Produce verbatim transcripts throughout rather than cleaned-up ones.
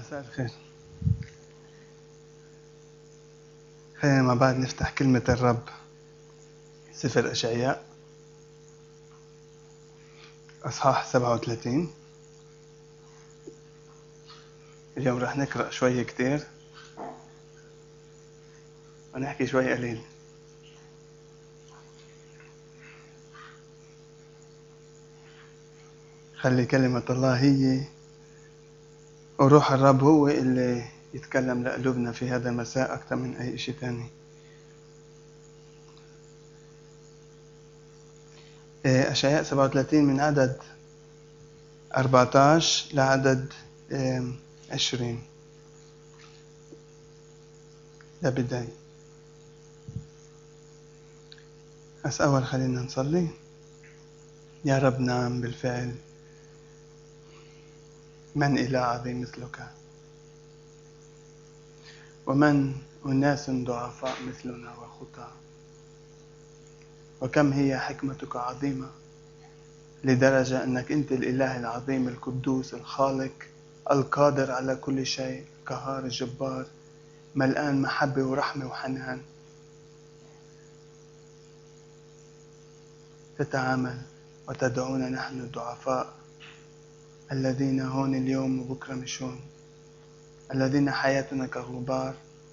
مساء الخير. خلينا مع بعض نفتح كلمة الرب، سفر أشعياء أصحاح سبعة وثلاثين. اليوم رح نقرأ شوي كتير ونحكي شوي قليل. خلي كلمة الله هي وروح الرب هو اللي يتكلم لقلوبنا في هذا المساء أكثر من أي شيء تاني. أشعياء سبعة وثلاثين من عدد أربعة عشر لعدد عشرين. لا بداية. بس أول خلينا نصلي. يا رب نعم بالفعل، من إله عظيم مثلك، ومن أناس ضعفاء مثلنا وخطاة، وكم هي حكمتك عظيمة لدرجة أنك أنت الإله العظيم القدوس الخالق القادر على كل شيء، القهار الجبار ملآن محبة ورحمة وحنان. تتعامل وتدعونا نحن الضعفاء الذين هون اليوم وبكرة مشون، الذين حياتنا كغبار،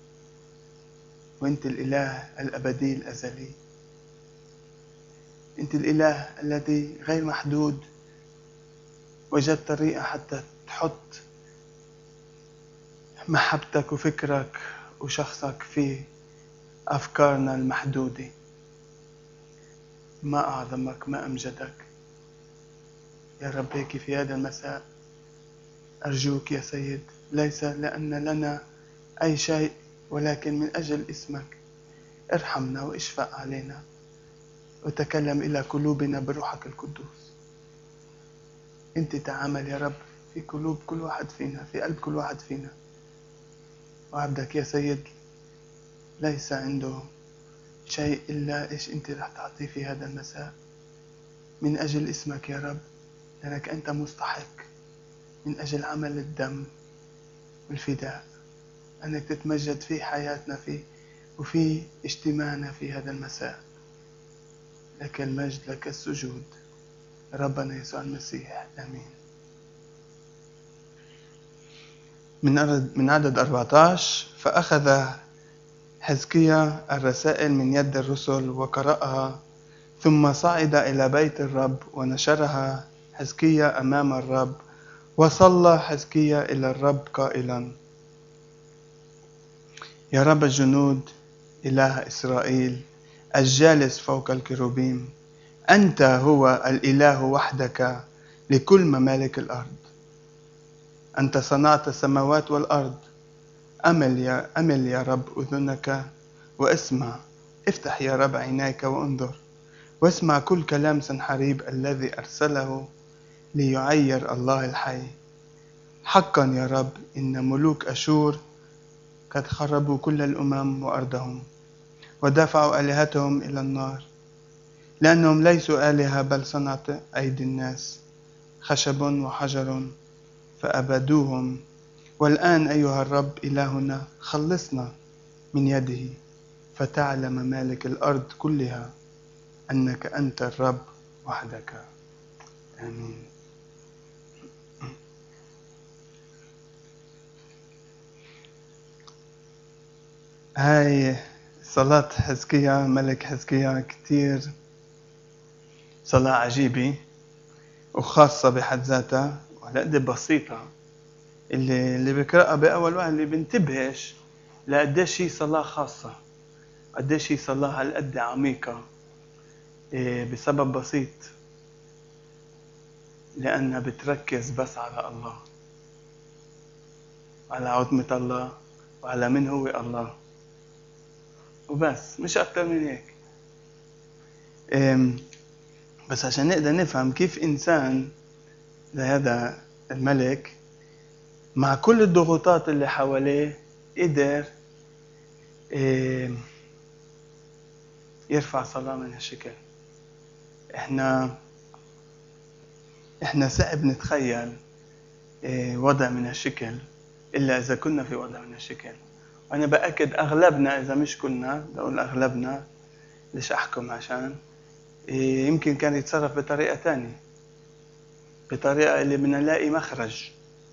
وأنت الإله الأبدي الأزلي. أنت الإله الذي غير محدود، وجدت طريقة حتى تحط محبتك وفكرك وشخصك في أفكارنا المحدودة. ما أعظمك، ما أمجدك يا رب. هيك في هذا المساء أرجوك يا سيد، ليس لأن لنا أي شيء ولكن من أجل اسمك، ارحمنا واشفق علينا وتكلم إلى قلوبنا بروحك القدوس. أنت تعامل يا رب في قلوب كل واحد فينا، في قلب كل واحد فينا. وعبدك يا سيد ليس عنده شيء إلا إيش أنت رح تعطيه في هذا المساء من أجل اسمك يا رب، لأنك أنت مستحق، من أجل عمل الدم والفداء، أنك تتمجد في حياتنا فيه وفي اجتماعنا في هذا المساء. لك المجد، لك السجود، ربنا يسوع المسيح، آمين. من عدد من عدد أربعة عشر. فأخذ حزقيا الرسائل من يد الرسل وقرأها، ثم صعد إلى بيت الرب ونشرها حزقيا أمام الرب. وصلى حزقيا إلى الرب قائلا: يا رب الجنود، إله إسرائيل الجالس فوق الكروبيم، أنت هو الإله وحدك لكل ممالك الأرض. أنت صنعت السماوات والأرض. أمل يا, أمل يا رب أذنك واسمع، افتح يا رب عينيك وانظر، واسمع كل كلام سنحريب الذي أرسله ليعير الله الحي. حقا يا رب إن ملوك أشور قد خربوا كل الأمم وأرضهم، ودفعوا آلهتهم إلى النار، لأنهم ليسوا آلهة بل صنعت أيدي الناس، خشب وحجر فأبدوهم. والآن أيها الرب إلهنا، خلصنا من يده، فتعلم ممالك الأرض كلها أنك أنت الرب وحدك. آمين. هاي صلاة حزقيا ملك حزقيا كتير صلاة عجيبة وخاصة بحد ذاتها، وهالقد بسيطة. اللي اللي بيقرأها بأول واحد اللي بنتبهش لقديش هي صلاة خاصة، قديش هي صلاة هالقد عميقة، إيه بسبب بسيط، لأنها بتركز بس على الله، على عظمة الله وعلى من هو الله وبس، مش أكتر من هيك. إيه بس عشان نقدر نفهم كيف إنسان لهذا الملك مع كل الضغوطات اللي حواليه قدر إيه يرفع صلاة من هالشكل. إحنا إحنا صعب نتخيل إيه وضع من هالشكل إلا إذا كنا في وضع من الشكل. وأنا بأكد أغلبنا، إذا مش كنا، بقول أغلبنا، ليش أحكم؟ عشان يمكن كان يتصرف بطريقة تانية، بطريقة اللي بدنا نلاقي مخرج.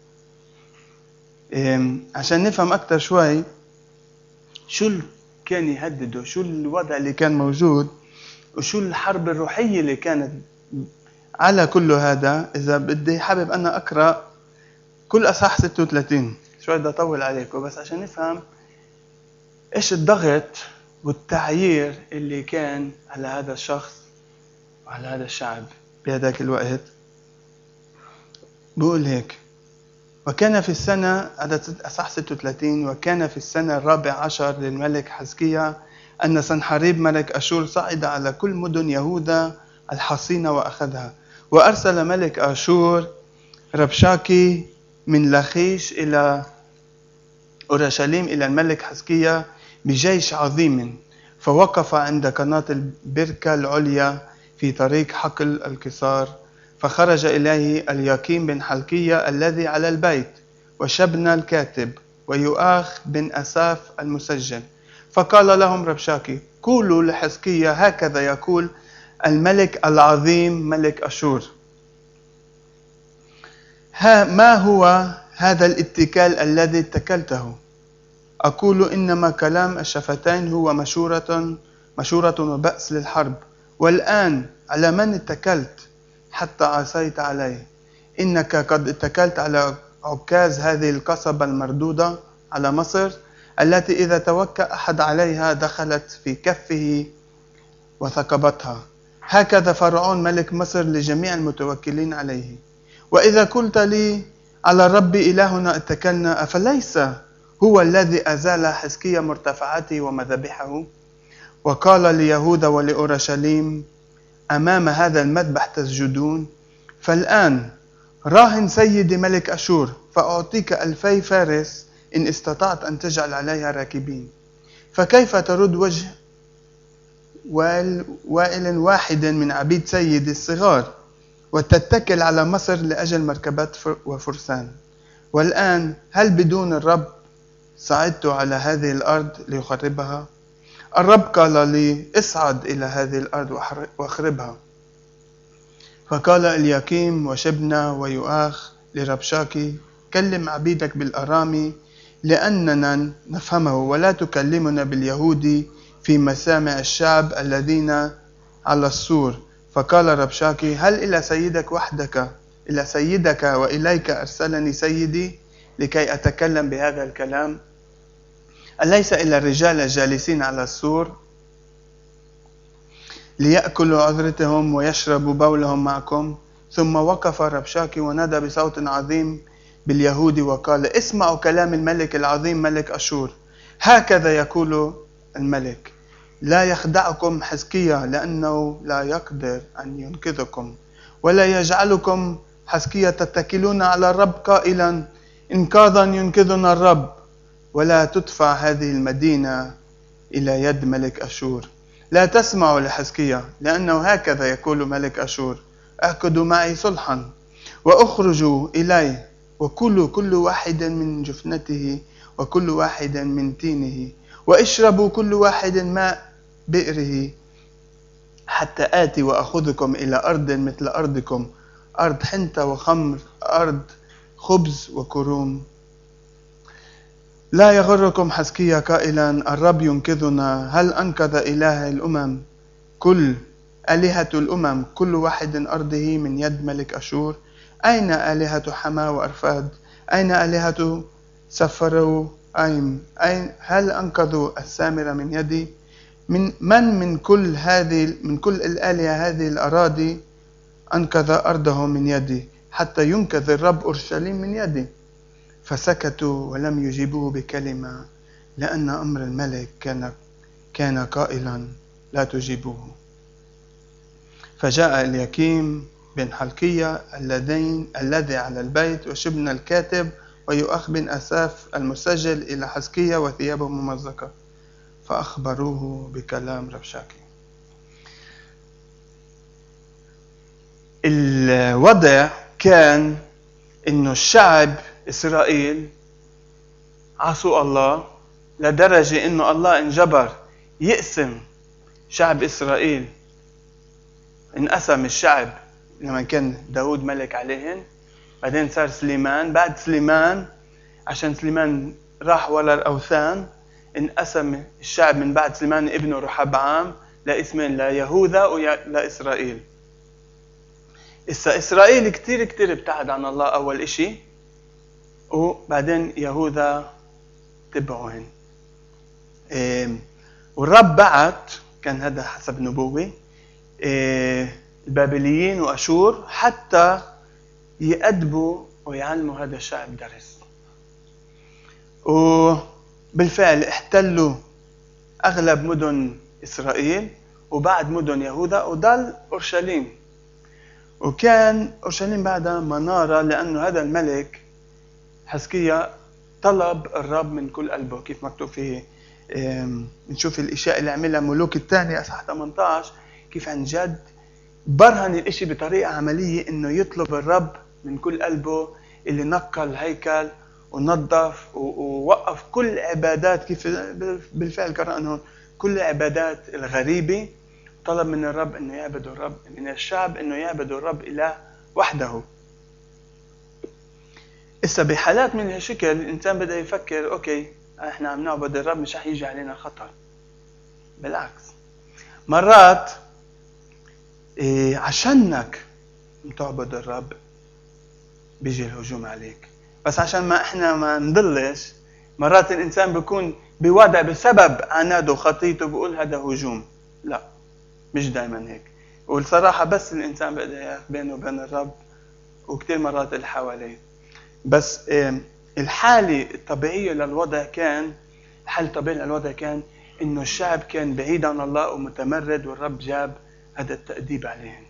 عشان نفهم أكتر شوي شو كان يهدده، شو الوضع اللي كان موجود، وشو الحرب الروحية اللي كانت على كل هذا. إذا بدي حابب أنا أقرأ كل أصحاح ستة وثلاثين، شوي بدي أطول عليكم بس عشان نفهم إيش الضغط والتعيير اللي كان على هذا الشخص وعلى هذا الشعب بهذاك الوقت. بقول هيك: وكان في السنة، عدد أصحاح ستة وثلاثين، وكان في السنة الرابع عشر للملك حزقيا أن سنحريب ملك أشور صعد على كل مدن يهوذا الحصينة وأخذها. وأرسل ملك أشور ربشاكي من لخيش إلى أورشليم إلى الملك حزقيا بجيش عظيم، فوقف عند قناة البركة العليا في طريق حقل الكسار. فخرج إليه الياكيم بن حلقية الذي على البيت، وشبنا الكاتب، ويؤاخ بن أساف المسجل. فقال لهم ربشاكي: قولوا لحزقيا: هكذا يقول الملك العظيم ملك أشور، ها ما هو هذا الاتكال الذي اتكلته؟ أقول إنما كلام الشفتين هو مشورة مشورة وبأس للحرب. والآن على من اتكلت حتى عصيت عليه؟ إنك قد اتكلت على عكاز هذه القصبة المردودة على مصر، التي إذا توكأ أحد عليها دخلت في كفه وثقبتها. هكذا فرعون ملك مصر لجميع المتوكلين عليه. وإذا قلت لي: على الرب إلهنا اتكلنا، أفليس هو الذي أزال حزقيا مرتفعاته ومذابحه، وقال ليهوذا ولأورشليم: أمام هذا المذبح تسجدون؟ فالآن راهن سيدي ملك أشور، فأعطيك ألفي فارس إن استطعت أن تجعل عليها راكبين. فكيف ترد وجه وائل واحد من عبيد سيدي الصغار، وتتكل على مصر لأجل مركبات وفرسان؟ والآن هل بدون الرب صعدت على هذه الأرض ليخربها؟ الرب قال لي: اصعد إلى هذه الأرض واخربها. فقال الياكيم وشبنا ويؤاخ لربشاكي: كلم عبيدك بالأرامي لأننا نفهمه، ولا تكلمنا باليهودي في مسامع الشعب الذين على السور. فقال ربشاكي: هل إلى سيدك وحدك إلى سيدك وإليك أرسلني سيدي لكي أتكلم بهذا الكلام؟ أليس إلى الرجال الجالسين على السور ليأكلوا عذرتهم ويشربوا بولهم معكم؟ ثم وقف ربشاكي ونادى بصوت عظيم باليهود وقال: اسمعوا كلام الملك العظيم ملك أشور. هكذا يقول الملك: لا يخدعكم حزقيا، لأنه لا يقدر أن ينقذكم، ولا يجعلكم حزقيا تتكلون على الرب قائلا: إنقاذا ينقذنا الرب. ولا تدفع هذه المدينة إلى يد ملك أشور. لا تسمعوا لحزقيا، لأنه هكذا يقول ملك أشور: اعقدوا معي صلحا وأخرجوا إليه، وكلوا كل واحد من جفنته وكل واحد من تينه، واشربوا كل واحد ماء بئره، حتى آتي وأخذكم إلى أرض مثل أرضكم، أرض حنطة وخمر، أرض خبز وكروم. لا يغركم حزقيا قائلا: الرب ينقذنا. هل أنقذ إله الأمم كل آلهة الأمم كل واحد أرضه من يد ملك أشور؟ أين آلهة حما وأرفاد؟ أين آلهة سفر أيم؟ أين هل أنقذوا السامرة من يدي؟ من من من كل هذه من كل الآلهة هذه الأراضي أنقذ أرضه من يدي، حتى ينقذ الرب أورشليم من يدي؟ فسكتوا ولم يجيبوه بكلمة، لأن أمر الملك كان كان قائلا: لا تجيبوه. فجاء الياكيم بن حلقية الذين الذي على البيت، وشبنا الكاتب، ويؤاخ بن أساف المسجل إلى حزقيا وثيابه ممزقة، فأخبروه بكلام ربشاكي. الوضع كان إنه الشعب إسرائيل عصوا الله لدرجة إنه الله انجبر يقسم شعب إسرائيل. انقسم الشعب لما كان داود ملك عليهن، بعدين صار سليمان، بعد سليمان عشان سليمان راح ورا الأوثان انقسم الشعب من بعد سليمان ابنه رحبعام لاسمين، ليهوذا ولإسرائيل. إسا إسرائيل كتير كتير ابتعد عن الله أول إشي، وبعدين يهوذا تبعوهن. إيه والرب بعت، كان هذا حسب نبوة، إيه البابليين وأشور حتى يأدبوا ويعلموا هذا الشعب درس. وبالفعل احتلوا أغلب مدن إسرائيل وبعد مدن يهوذا، وضل أورشليم. وكان أورشليم بعدها منارة، لأنه هذا الملك حزقيا طلب الرب من كل قلبه، كيف مكتوب فيه. نشوف الاشياء اللي عملها ملوك الثاني اصحاح ثمانية عشر، كيف عن جد برهن الاشي بطريقة عملية انه يطلب الرب من كل قلبه، اللي نقى الهيكل ونظف ووقف كل عبادات، كيف بالفعل قرأنا كل عبادات الغريبة. طلب من الرب انه يعبدوا الرب، من الشعب انه يعبدوا الرب اله وحده. إسا بحالات من هالشكل الإنسان بدأ يفكر أوكي إحنا عم نعبد الرب، مش رح يجي علينا خطر. بالعكس، مرات إيه عشانك تعبد الرب بيجي الهجوم عليك، بس عشان ما إحنا ما نضلش، مرات الإنسان بيكون بوضع بسبب عناده وخطيته بيقول هذا هجوم. لا، مش دايما هيك. والصراحة بس الإنسان بدأ يعرف بينه وبين الرب، وكتير مرات اللي حواليه. بس الحالة الطبيعية للوضع كان الحالة الطبيعية للوضع كان إنه الشعب كان بعيد عن الله ومتمرد، والرب جاب هذا التأديب عليهم.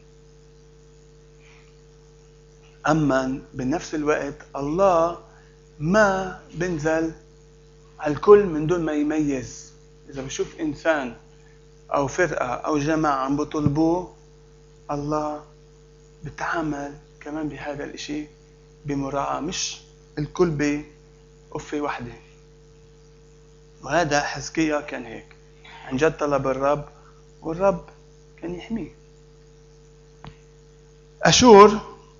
أما بنفس الوقت الله ما بنزل على الكل من دون ما يميز. إذا بشوف إنسان أو فرقة أو جماعة عم بطلبوه، الله بتعامل كمان بهذا الإشي بمراعاة، مش الكل بقفة واحدة. وهذا حزقيا كان هيك، عن جد طلب الرب والرب كان يحميه. أشور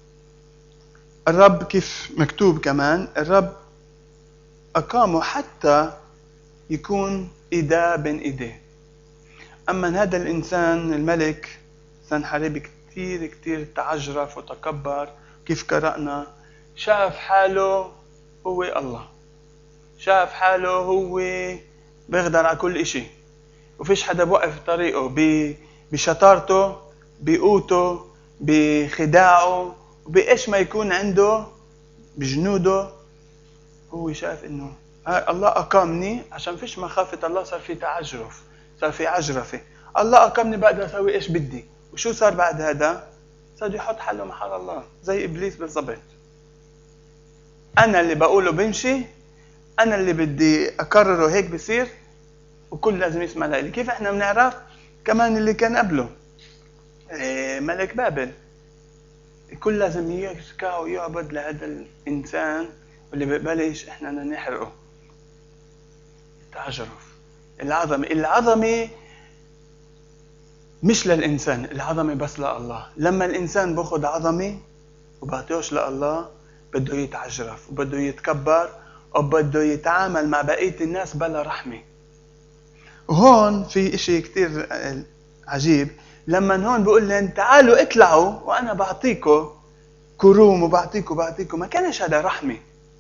الرب كيف مكتوب كمان، الرب أقامه حتى يكون إيداه بين إيديه. أما هذا الإنسان الملك سنحرب كتير كتير تعجرف وتكبر، كيف قرأنا شاف حاله هو الله، شاف حاله هو بيقدر على كل إشي، وفيش حدا بوقف طريقه بشطارته بقوته بخداعه وبإيش ما يكون عنده بجنوده. هو شاف إنه الله أقامني عشان فيش مخافة الله، صار في تعجرف، صار في عجرفة. الله أقامني بقدر أسوي إيش بدي. وشو صار بعد هذا؟ صار يحط حاله محل الله، زي إبليس بالضبط. أنا اللي بقوله بمشي، أنا اللي بدي أقرره هيك بصير، وكل لازم يسمع لي. كيف إحنا بنعرف؟ كمان اللي كان قبله ملك بابل، الكل لازم يركع ويعبد لهذا الإنسان، واللي ببلش إحنا نحرقه. التعجرف، العظمة العظمة مش للإنسان، العظمة بس لله. لما الإنسان بأخذ عظمة وبعطيهش لله، بده يتعجرف وبده يتكبر وبده يتعامل مع بقية الناس بلا رحمة. وهون في إشي كتير عجيب، لما هون بيقول لهم تعالوا اطلعوا وأنا بعطيكم كروم وبعطيكم بعطيكم، ما كانش هذا رحمة.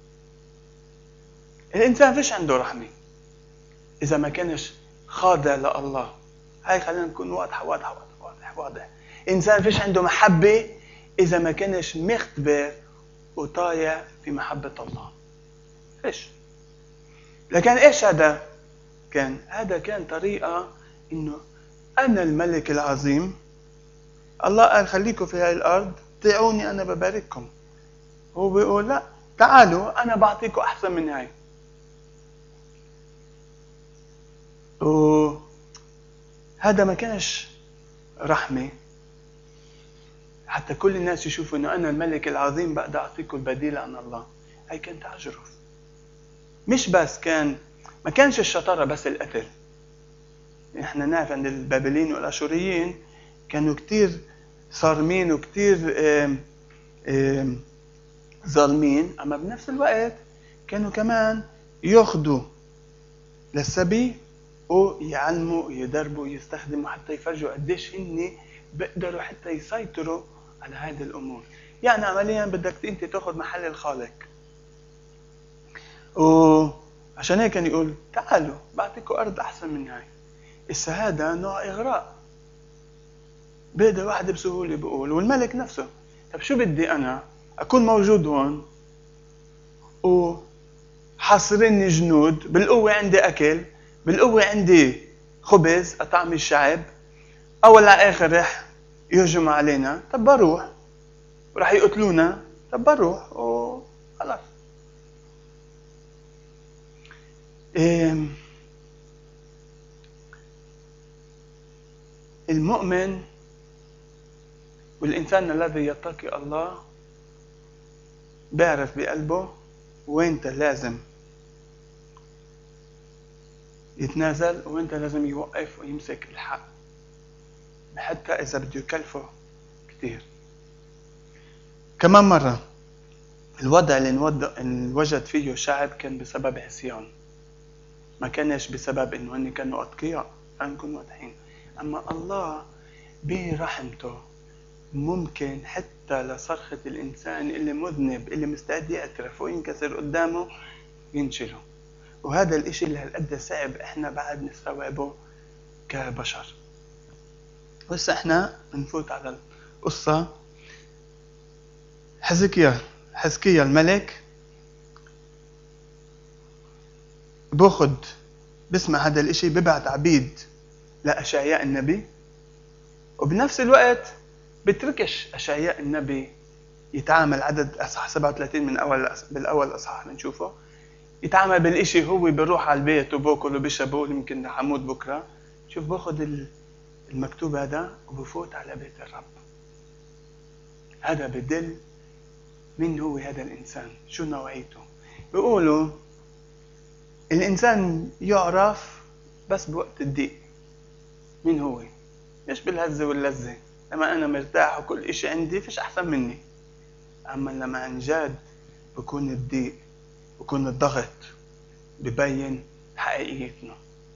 الإنسان فيش عنده رحمة إذا ما كانش خاضع لله. هاي خلينا نكون واضحة واضحة واضح واضح. إنسان فيش عنده محبة إذا ما كانش مختبر وطايع في محبة الله. فيش. لكن إيش هذا كان؟ هذا كان طريقة إنه أنا الملك العظيم، الله قال خليكم في هاي الأرض طيعوني أنا ببارككم. هو بيقول لا، تعالوا أنا بعطيكم أحسن من هاي. وهذا ما كانش رحمة، حتى كل الناس يشوفوا إنه أنا الملك العظيم بقدر أعطيكم البديل عن الله. هاي كان تعجرف. مش بس كان ما كانش الشطارة بس القتل. احنا نعرف عند البابليين والاشوريين كانوا كتير صارمين وكتير ظالمين، اما بنفس الوقت كانوا كمان ياخدوا للسبي ويعلموا ويدربوا ويستخدموا حتى يفرجوا قديش هن بيقدروا حتى يسيطروا على هذه الامور. يعني عمليا بدك انت تاخذ محل الخالق، وعشان هيك كان يقول تعالوا بعطيكم ارض احسن من هاي. الشهاده نوع اغراء، بيقدر واحد بسهوله بيقول، والملك نفسه طب شو بدي انا اكون موجود هون وحاصرني جنود، بالقوه عندي اكل، بالقوه عندي خبز اطعم الشعب، اول على اخر رح يهجموا علينا، طب بروح وراح يقتلونا، طب بروح وخلاص. إيه المؤمن والإنسان الذي يتقي الله بيعرف بقلبه وانت لازم يتنازل وانت لازم يوقف ويمسك الحق حتى إذا بده يكلفه كتير. كمان مرة الوضع اللي وجد فيه الشعب كان بسبب عصيان، ما كانش بسبب انه هن كانوا اتقياء، خلينا نكون واضحين. اما الله برحمته ممكن حتى لصرخة الانسان اللي مذنب اللي مستعد يعترف وينكسر قدامه ينشله، وهذا الاشي اللي هالقد صعب احنا بعد نستوعبه كبشر. بس احنا بنفوت على القصة. حزقيا حزقيا الملك باخد بسمع هذا الاشي، ببعت عبيد لأشعياء النبي، وبنفس الوقت بتركش أشعياء النبي يتعامل عدد أصحاح سبعة وثلاثين من أول بالأول أصحاح بنشوفه يتعامل بالإشي، هو بيروح على البيت وباكل وبيشرب يمكن حموت بكرة. شوف باخد المكتوب هذا وبفوت على بيت الرب. هذا بدل من هو هذا الإنسان، شو نوعيته. بيقولوا الإنسان يعرف بس بوقت الضيق مين هو، مش بالهزة واللذة. لما أنا مرتاح وكل إشي عندي فيش أحسن مني، أما لما عن جد بكون الضيق بكون الضغط ببين حقيقيتنا.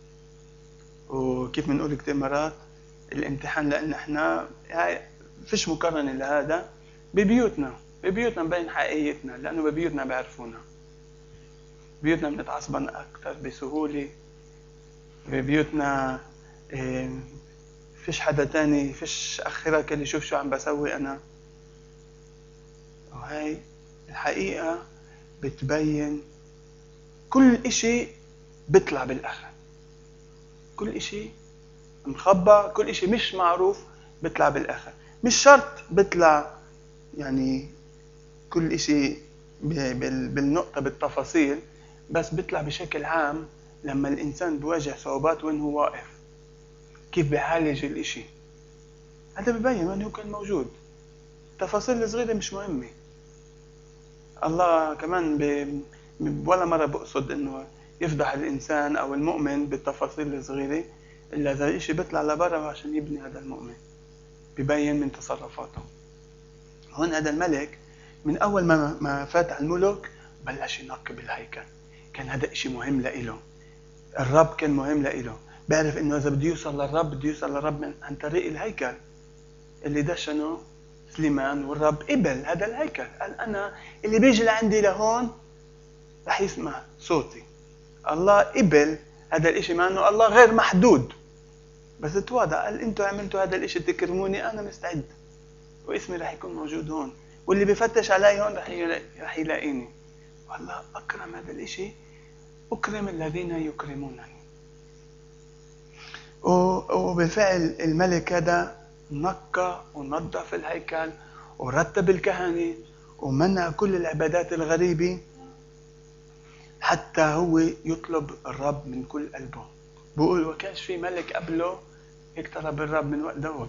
وكيف بنقول كتير مرات الامتحان، لأن إحنا فيش مقارنة لهذا ببيوتنا ببيوتنا مبين حقيقيتنا، لأنه ببيوتنا بيعرفونا، ببيوتنا بنتعصبن أكتر بسهولة، ببيوتنا إيه فيش حدا تاني، فيش أخرك اللي يشوف شو عم بسوي أنا. وهي الحقيقة بتبين كل إشي بيطلع بالآخر، كل إشي مخبى، كل إشي مش معروف بيطلع بالآخر. مش شرط بيطلع يعني كل إشي بالنقطة بالتفاصيل، بس بيطلع بشكل عام لما الإنسان بواجه صعوبات وين هو واقف، كيف بيعالج الإشي، هذا ببين وين هو كان موجود. التفاصيل الصغيرة مش مهمة. الله كمان ب... ولا مرة بقصد إنه يفضح الإنسان أو المؤمن بالتفاصيل الصغيرة، إلا إذا الإشي بيطلع لبرا عشان يبني هذا المؤمن، ببين من تصرفاته. هون هذا الملك من أول ما ما فات على الملك بلش ينقب الهيكل. كان هذا إشي مهم لإله، الرب كان مهم لإله، بعرف إنه إذا بده يوصل للرب بده يوصل للرب من عن طريق الهيكل اللي دشنه سليمان، والرب قبل هذا الهيكل، قال أنا اللي بيجي لعندي لهون رح يسمع صوتي. الله قبل هذا الإشي مع إنه الله غير محدود، بس تواضع قال أنتوا عملتوا هذا الإشي تكرموني، أنا مستعد واسمي رح يكون موجود هون، واللي بيفتش علي هون رح رح يلاقيني. والله أكرم هذا الإشي، أكرم الذين يكرمونني. وبالفعل الملك هذا نقى ونظف الهيكل ورتب الكهنة ومنع كل العبادات الغريبة، حتى هو يطلب الرب من كل قلبه. بقول وكانش في ملك قبله يقترب الرب من وقت داود.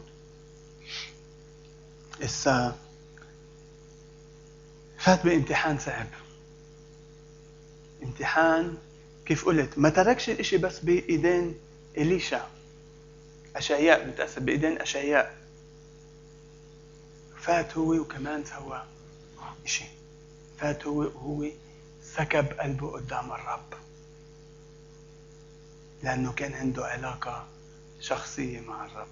إسا فات بامتحان صعب، امتحان. كيف قلت ما تركش الاشي بس بإيدين إليشا، أشعياء متأسف، بإيدين أشعياء، فات هو وكمان سوى اشي، فات هو وهو سكب قلبه قدام الرب، لأنه كان عنده علاقة شخصية مع الرب،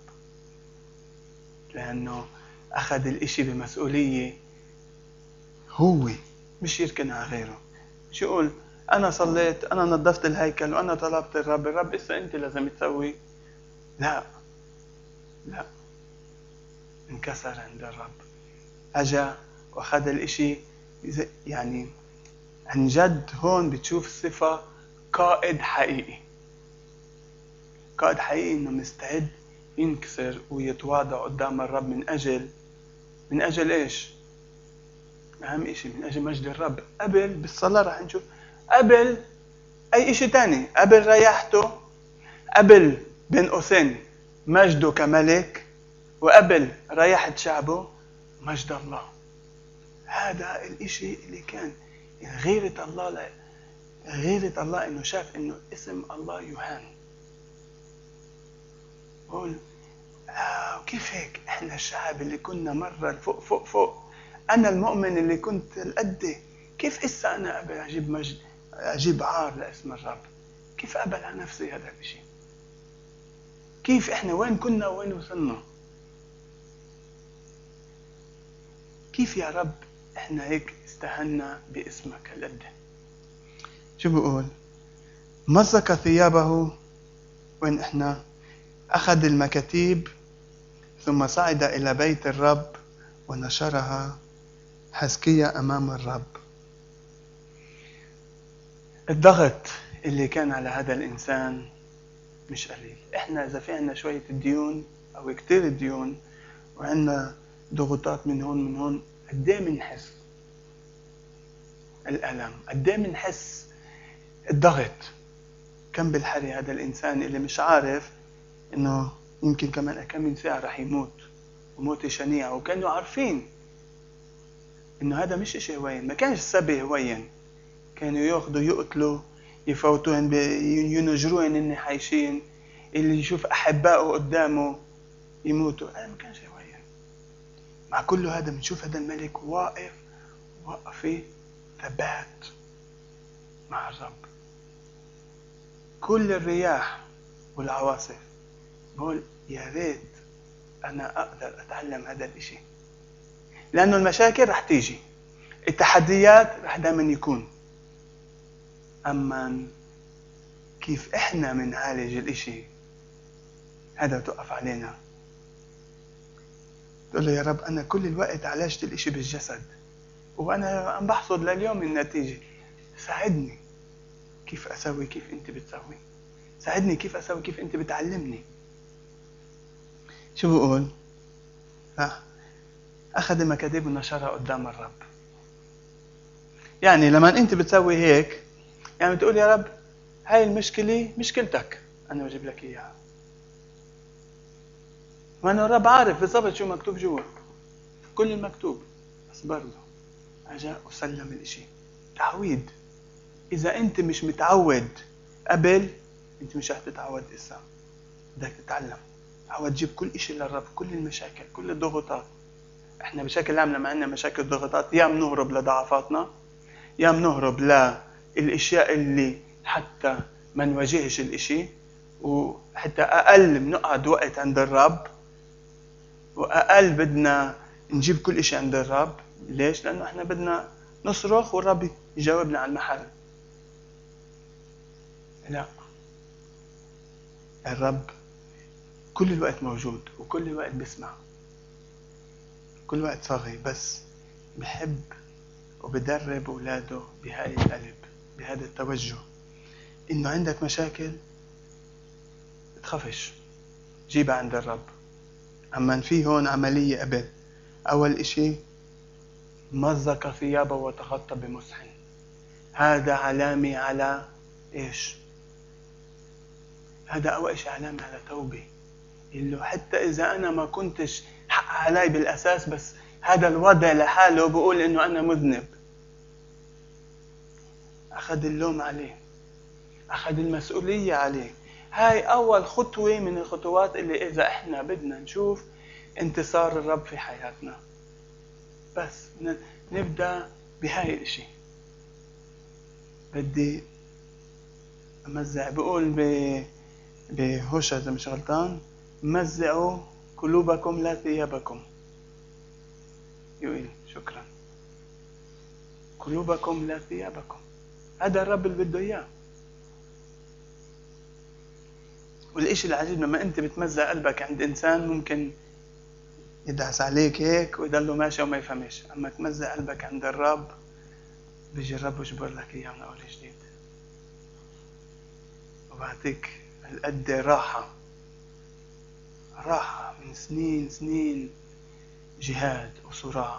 لأنه أخذ الاشي بمسؤولية هو، مش يركن على غيره، مش يقول أنا صليت، أنا نظفت الهيكل، وأنا طلبت الرب، الرب إسا أنت لازم تسوي. لا لا، انكسر عند الرب، أجا وأخذ الاشي. يعني عن جد هون بتشوف صفة قائد حقيقي، قائد حقيقي إنه مستعد ينكسر ويتواضع قدام الرب من أجل من أجل إيش؟ أهم إشي من أجل مجد الرب. قبل بالصلاة رح نشوف، قبل أي إشي تاني، قبل ريحته، قبل بين قوسين مجده كملك، وقبل ريحة شعبه مجد الله. هذا الإشي اللي كان غيرة الله، غيرة الله إنه شاف إنه اسم الله يهان. قول آه كيف هيك إحنا الشعب اللي كنا مرة فوق فوق فوق، أنا المؤمن اللي كنت القد، كيف إسا أنا قبل أجيب مجد، أجيب عار لاسم الرب؟ كيف قبل على نفسي هذا الشيء؟ كيف إحنا وين كنا وين وصلنا؟ كيف يا رب إحنا هيك استهنا باسمك هالقد؟ شو بقول؟ مزق ثيابه، وين إحنا؟ أخذ المكاتيب ثم صعد إلى بيت الرب ونشرها حزقيا أمام الرب. الضغط اللي كان على هذا الإنسان مش قليل. إحنا إذا في عنا شوية ديون أو كتير ديون وعنا ضغوطات من هون من هون، قديه منحس الألم، قديه منحس الضغط. كم بالحري هذا الإنسان اللي مش عارف إنه يمكن كمان كم من ساعة رح يموت وموت شنيع، وكانوا عارفين إنه هذا مش إشي هوين، ما كانش سبي هوين، كانوا يأخذوا يقتلوا يفوتوهن ينجروهن إني حايشين، اللي يشوف أحبائه قدامه يموتوا، هذا ما كانش هوين. مع كل هذا بنشوف هذا الملك واقف وقفة ثبات مع الرب. كل الرياح والعواصف بقول يا ريت أنا أقدر أتعلم هذا الإشي، لأنه المشاكل رح تيجي، التحديات رح دائما يكون، أما كيف إحنا منعالج الإشي هذا توقف علينا. تقول له يا رب أنا كل الوقت عالجت الإشي بالجسد وأنا عم بحصد لليوم النتيجة، ساعدني كيف أسوي كيف أنت بتسوي، ساعدني كيف أسوي كيف أنت بتعلمني. شو بقول؟ ها أخذ مكاتب ونشرها قدام الرب. يعني لما أنت بتسوي هيك يعني بتقول يا رب هاي المشكلة مشكلتك، أنا بجيب لك إياها، وأنا الرب عارف بالضبط شو مكتوب جوا، كل المكتوب، بس برضه أجا وسلم الإشي. تعويد. إذا أنت مش متعود قبل أنت مش رح تتعود إسا، بدك تتعلم تعود تجيب كل إشي للرب، كل المشاكل كل الضغوطات. إحنا بشكل عام لما عندنا مشاكل ضغوطات يا منهرب لضعفاتنا يا منهرب للإشياء اللي حتى ما نواجهش الإشي، وحتى أقل بنقعد وقت عند الرب، وأقل بدنا نجيب كل إشي عند الرب. ليش؟ لأنه إحنا بدنا نصرخ والرب يجاوبنا على المحل. لا، الرب كل الوقت موجود وكل الوقت بسمع، كل وقت صاغي، بس بحب وبدرب أولاده بهاي القلب، بهذا التوجه، إنه عندك مشاكل تخافش جيبها عند الرب. أما في هون عملية قبل، أول إشي مزق ثيابه وتغطى بمسح، هذا علامة على إيش؟ هذا أول إشي علامة على توبة، إنه حتى إذا أنا ما كنتش حق علي بالأساس، بس هذا الوضع لحاله بقول إنه أنا مذنب، أخذ اللوم عليه، أخذ المسؤولية عليه. هاي أول خطوة من الخطوات اللي إذا إحنا بدنا نشوف انتصار الرب في حياتنا، بس نبدأ بهاي الاشي. بدي أمزع، بقول بهوشع إذا مش غلطان، مزعوا قلوبكم لا ثيابكم. يقول شكرا، قلوبكم لا ثيابكم. هذا الرب اللي بده إياه. والإشي العجيب لما أنت بتمزع قلبك عند إنسان ممكن يدعس عليك هيك ويضله ماشي وما يفهمش، أما تمزع قلبك عند الرب بيجي الرب ويجبر لك إياه من أول جديد، وبعطيك القد راحة، راحة من سنين سنين جهاد وصراع.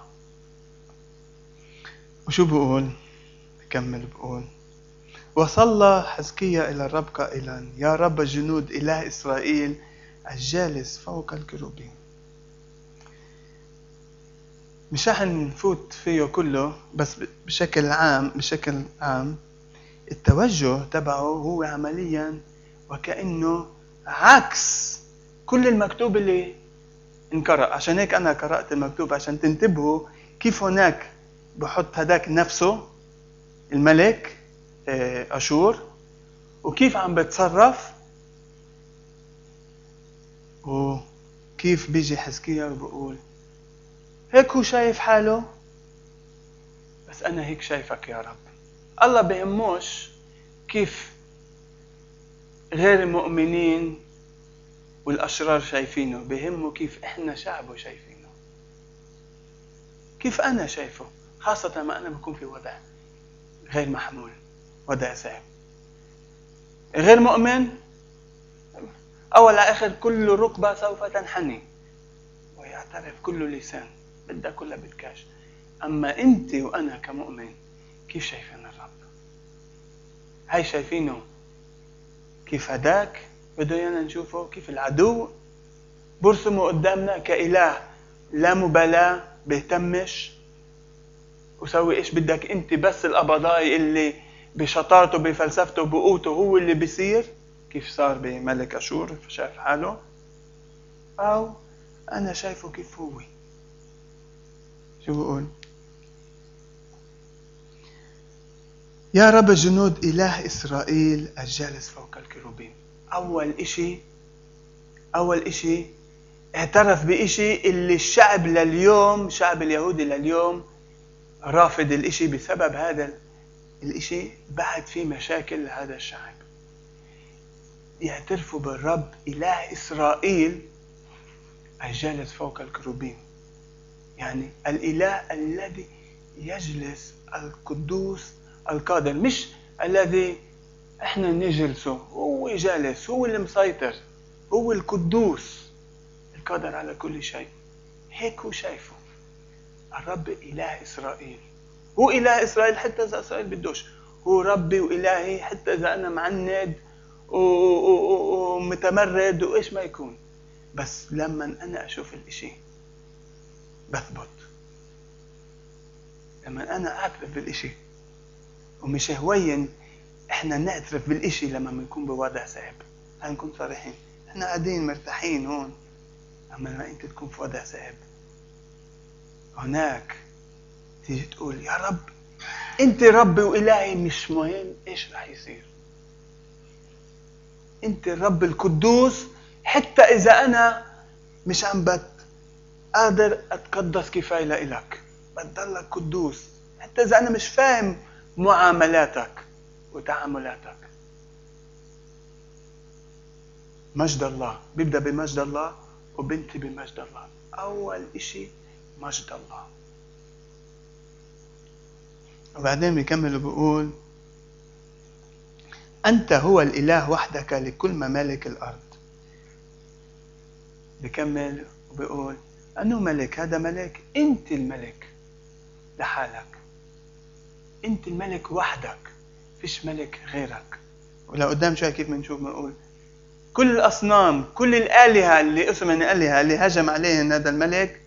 وشو بقول؟ بكمل بقول: وصلى حزقيا إلى الرب قائلا: يا رب الجنود إله إسرائيل الجالس فوق الكروبين. مش رح نفوت فيه كله، بس بشكل عام بشكل عام التوجه تبعه هو عمليا وكأنه عكس كل المكتوب اللي انقرأ. عشان هيك أنا قرأت المكتوب عشان تنتبهوا كيف هناك بحط هداك نفسه الملك أشور وكيف عم بتصرف وكيف بيجي حزقيا وبقول هيك هو شايف حاله، بس أنا هيك شايفك يا رب. الله بهموش كيف غير المؤمنين والأشرار شايفينه، بهمه كيف إحنا شعبه شايفينه، كيف أنا شايفه، خاصة ما أنا بكون في وضع غير محمول، وضع صعب. غير مؤمن أول على آخر كل ركبة سوف تنحني ويعترف كل لسان، بدها كلها بدكاش. أما أنت وأنا كمؤمن كيف شايفين الرب؟ هاي شايفينه كيف هداك بده يانا نشوفه، كيف العدو برسمه قدامنا كإله لا مبالاة، بيهتمش وسوي إيش بدك أنت، بس القبضاي اللي بشطارته بفلسفته بقوته هو اللي بيصير، كيف صار بملك أشور فشاف حاله، أو أنا شايفه كيف هو. شو بقول؟ يا رب الجنود إله إسرائيل الجالس فوق الكروبين. أول إشي أول إشي اعترف بإشي اللي الشعب لليوم، شعب اليهودي لليوم رافض الإشي بسبب هذا الإشي. بعد في مشاكل لهذا الشعب، يعترفوا بالرب إله إسرائيل الجالس فوق الكروبين، يعني الإله الذي يجلس، القدوس القادر، مش الذي احنا نجلسه، هو جالس، هو اللي مسيطر، هو القدوس القادر على كل شيء. هيك هو شايفه الرب إله إسرائيل. هو إله إسرائيل حتى إذا إسرائيل بدوش، هو ربي وإلهي حتى إذا أنا معند ومتمرد وإيش ما يكون. بس لما أنا أشوف الإشي بثبت، لما أنا أعترف بالإشي. ومش هوين إحنا نعترف بالإشي لما نكون بوضع صعب، هنكون صريحين، إحنا قاعدين مرتاحين هون، أما لما أنت تكون في وضع صعب هناك تيجي تقول يا رب أنت ربي وإلهي، مش مهم إيش رح يصير، أنت الرب القدوس. حتى إذا أنا مش عم بقدر أتقدس كفاية لإلك، بتضلك قدوس. حتى إذا أنا مش فاهم معاملاتك وتعاملاتك. مجد الله بيبدأ بمجد الله وبنتي بمجد الله. أول إشي مجد الله. وبعدين بيكمل وبيقول أنت هو الإله وحدك لكل ممالك الأرض. بيكمل وبيقول أنه ملك، هذا ملك، أنت الملك لحالك، أنت الملك وحدك، فيش ملك غيرك. ولا قدام شوي كيف منشوف بنقول كل الأصنام، كل الآلهة اللي اسمهن آلهة اللي هجم عليهن هذا الملك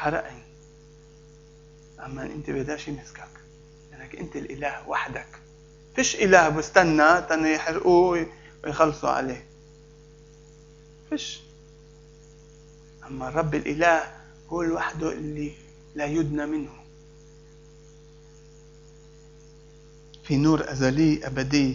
حرقن، أما أنت بداش يمسكك لأنك أنت الإله وحدك. فيش إله بستنى تاني يحرقوه ويخلصوا عليه، فيش. أما رب الإله هو الوحده اللي لا يدنى منه، في نور أزلي أبدي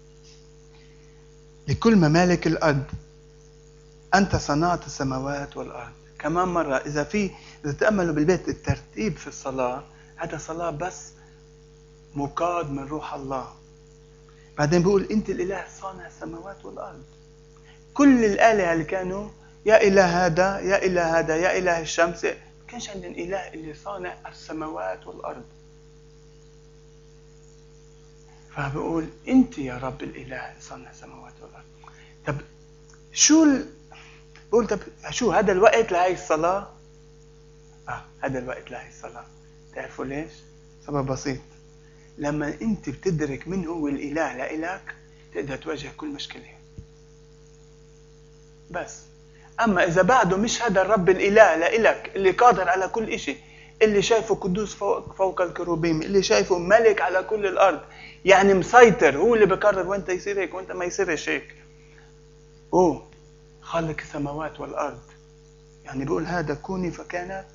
لكل ممالك الأرض. أنت صنعت السماوات والأرض. كمان مرة إذا في إذا تأملوا بالبيت الترتيب في الصلاة، هذا صلاة بس مقاد من روح الله. بعدين بيقول أنت الإله صانع السماوات والأرض. كل الآلهة اللي كانوا يا إله هذا يا إله هذا يا إله الشمس، ما كانش عندنا إله اللي صانع السماوات والأرض. فبقول أنت يا رب الإله صانع السماوات والأرض. طب شو ال... بقول طب شو هذا الوقت لهي الصلاة؟ آه هذا الوقت لهي الصلاة. تعرفوا ليش؟ سبب بسيط. لما أنت بتدرك من هو الإله لإلك تقدر تواجه كل مشكلة. بس أما إذا بعده مش هذا الرب الإله لإلك اللي قادر على كل إشي، اللي شايفه قدوس فوق, فوق الكروبيم، اللي شايفه ملك على كل الأرض، يعني مسيطر، هو اللي بقرر وانت يصير هيك وانت ما يصيرش هيك، هو خالق السماوات والأرض. يعني بقول هذا كوني فكانت.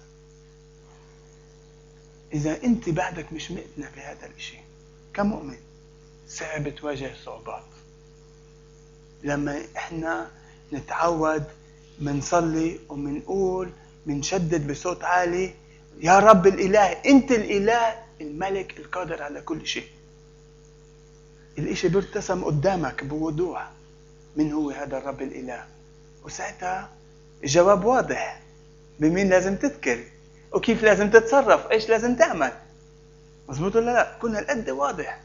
إذا أنت بعدك مش مقتنع بهذا الإشي كمؤمن صعب تواجه صعوبات. لما إحنا نتعود منصلي ومنقول منشدد بصوت عالي يا رب الإله، أنت الإله الملك القادر على كل شيء، الإشي بيرتسم قدامك بوضوح من هو هذا الرب الإله. وساعتها الجواب واضح بمين لازم تذكر وكيف لازم تتصرف، ايش لازم تعمل. مظبوط ولا لا؟ كنا القد واضح.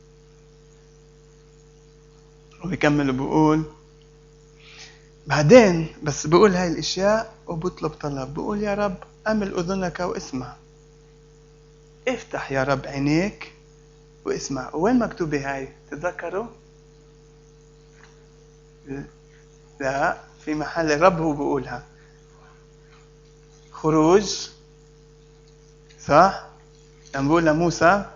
وبيكمل وبقول بعدين بس بقول هاي الاشياء وبطلب طلب. بقول يا رب امل اذنك واسمع. افتح يا رب عينيك واسمع. وين مكتوبة هاي؟ تتذكروا؟ لا، في محل الرب هو بقولها. خروج صح؟ لما بقول لموسى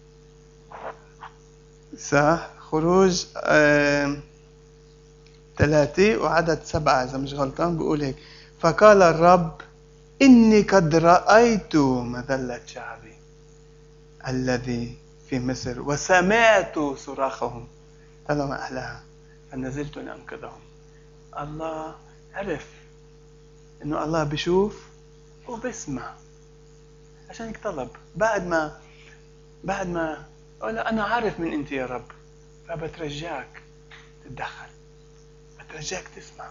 صح؟ خروج آه ثلاثة وعدد سبعة إذا مش غلطان بقول هيك. فقال الرب إني قد رأيت مذلة شعبي الذي في مصر وسمعت صراخهم. هذا ما أحلاها. فنزلت لأنقذهم. الله عرف إنه الله بيشوف وبسمع، عشان هيك طلب. بعد ما بعد ما قال أنا عارف من أنت يا رب، فبترجاك تتدخل، بترجاك تسمع.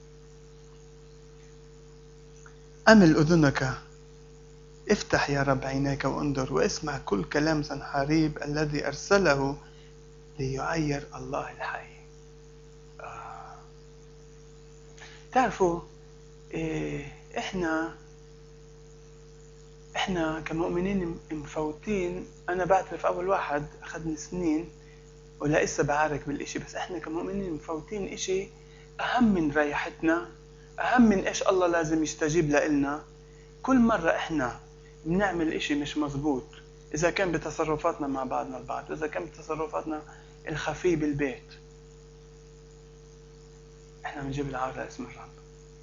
أمل أذنك، افتح يا رب عينيك وانظر واسمع كل كلام سنحاريب الذي أرسله ليعير الله الحي. آه. تعرفوا إيه إحنا إحنا كمؤمنين مفوتين. أنا بعترف أول واحد أخذني سنين ولا إسا بعارك بالإشي، بس إحنا كمؤمنين مفوتين إشي أهم من ريحتنا، أهم من إيش الله لازم يستجيب لإلنا. كل مرة إحنا بنعمل إشي مش مزبوط، إذا كان بتصرفاتنا مع بعضنا البعض، إذا كان بتصرفاتنا الخفي بالبيت، إحنا بنجيب العار لاسم الرب.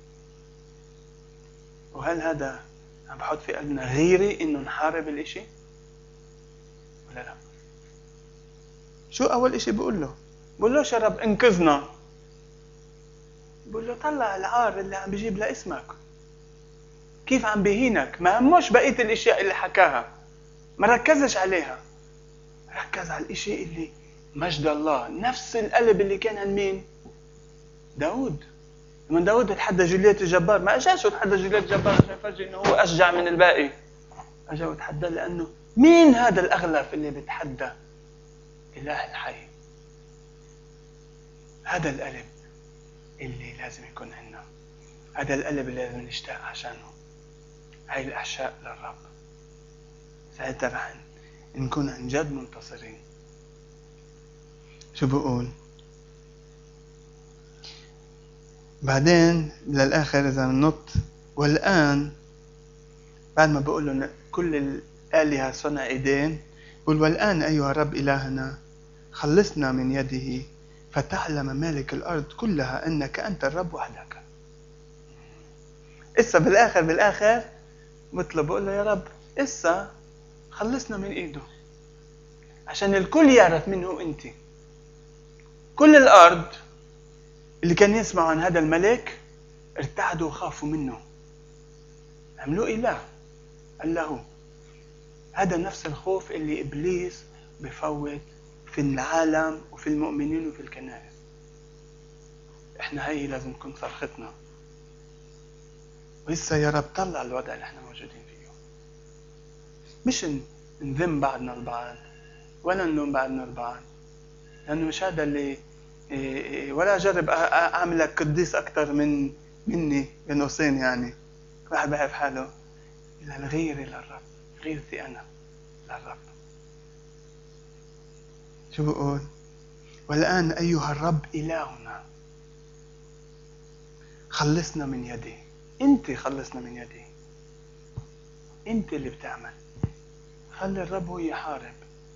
وهل هذا عم بحط في قلبنا غيري إنه نحارب الإشي ولا لا؟ شو أول إشي بقول له؟ بقول له يا رب انقذنا. بقول له طلع العار اللي عم بيجيب لاسمك، كيف عم بيهينك. ما هموش بقية الاشياء اللي حكاها، ما ركزش عليها، ركز على الاشي اللي مجد الله. نفس القلب اللي كان عن مين؟ داود. لما داود اتحدى جوليات الجبار، ما اجاش اتحدى جوليات الجبار عشان يفرجي انه هو اشجع من الباقي، اجا وتحدى لانه مين هذا الاغلف اللي بيتحدى اله الحي. هذا القلب اللي لازم يكون عندنا، هذا القلب اللي لازم نشتاق عشانه، هاي الأعشاء للرب. ساعتها رح نكون عن جد منتصرين. شو بقول بعدين للآخر إذا ننط؟ والآن بعد ما بقول له كل الآلهة صنع إيدين، بقول والآن أيها رب إلهنا خلصنا من يده فتعلم ممالك الأرض كلها أنك أنت الرب وحدك. إسا بالآخر بالآخر بطلب بقول له يا رب إسا خلصنا من إيده عشان الكل يعرف منه أنت. كل الأرض اللي كان يسمعوا عن هذا الملك ارتعدوا وخافوا منه، عملوه إله. قال له هذا نفس الخوف اللي إبليس بفوت في العالم وفي المؤمنين وفي الكنائس. إحنا هاي لازم تكون صرختنا. وإسا يا رب طلع الوضع اللي إحنا موجودين فيه، مش نذم بعضنا البعض ولا نلوم بعضنا البعض، لأنه مش هذا اللي ولا أجرب أعملك قديس أكتر من مني بين قوسين. يعني واحد بيعرف حاله إلا الغير إلى الرب، غيرتي أنا للرب. شو بقول؟ والآن أيها الرب إلهنا خلصنا من يدي. أنت خلصنا من يدي، أنت اللي بتعمل. خلي الرب هو يحارب.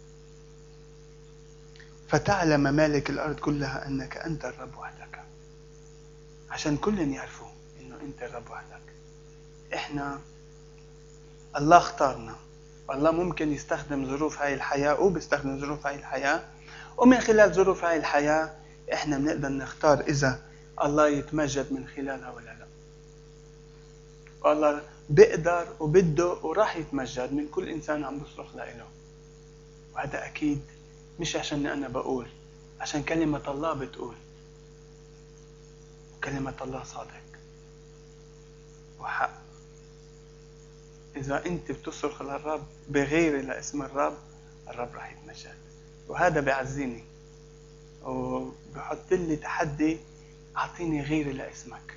فتعلم ممالك الأرض كلها أنك أنت الرب وحدك، عشان كل يعرفوا إنه أنت الرب وحدك. إحنا الله اختارنا، والله ممكن يستخدم ظروف هاي الحياة وبيستخدم ظروف هاي الحياة، ومن خلال ظروف هاي الحياة إحنا بنقدر نختار إذا الله يتمجد من خلالها ولا لا. والله بيقدر وبده وراح يتمجد من كل إنسان عم بصرخ لإله. وهذا أكيد مش عشان أنا بقول، عشان كلمة الله بتقول، وكلمة الله صادق وحق. إذا أنت بتصرخ للرب بغير لاسم الرب، الرب راح يتمجد. وهذا بيعزيني وبحط لي تحدي، أعطيني غير لاسمك،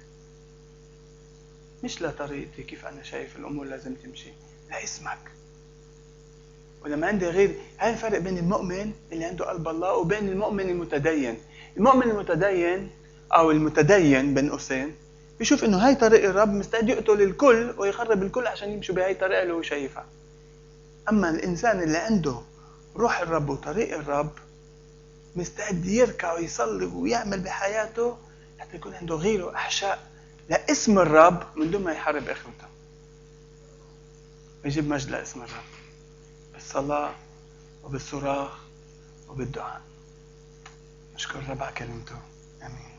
مش لطريقتي كيف أنا شايف الأمور لازم تمشي، لاسمك. ولما عندي غير، هاي الفرق بين المؤمن اللي عنده قلب الله وبين المؤمن المتدين. المؤمن المتدين أو المتدين بين قوسين بيشوف إنه هاي طريق الرب، مستعد يقتل الكل ويخرب الكل عشان يمشوا بهاي الطريقة اللي هو شايفها. أما الإنسان اللي عنده روح الرب وطريق الرب مستعد يركع ويصلي ويعمل بحياته حتى يكون عنده غيره وأحشاء لاسم الرب من دون ما يحارب آخرته ويجيب مجد لاسم الرب بالصلاة وبالصراخ وبالدعاء. نشكر الرب على كلمته. آمين.